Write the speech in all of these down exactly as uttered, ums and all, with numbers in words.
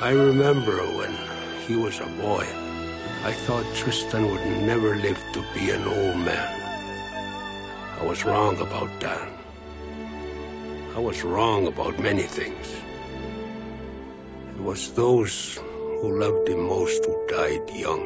I remember when he was a boy, I thought Tristan would never live to be an old man. I was wrong about that. I was wrong about many things. It was those who loved him most who died young.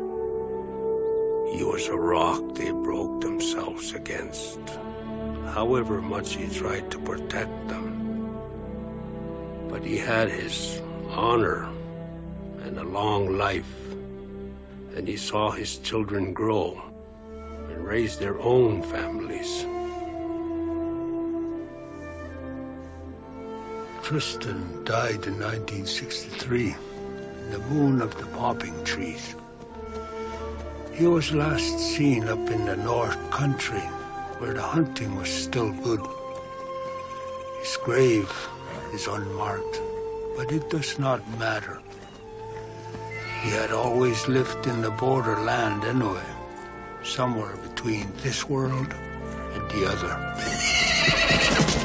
He was a rock they broke themselves against, however much he tried to protect them. But he had his honor and a long life, and he saw his children grow and raise their own families. Tristan died in nineteen sixty-three, in the moon of the popping trees. He was last seen up in the North Country, where the hunting was still good. His grave is unmarked, but it does not matter. He had always lived in the borderland anyway, somewhere between this world and the other.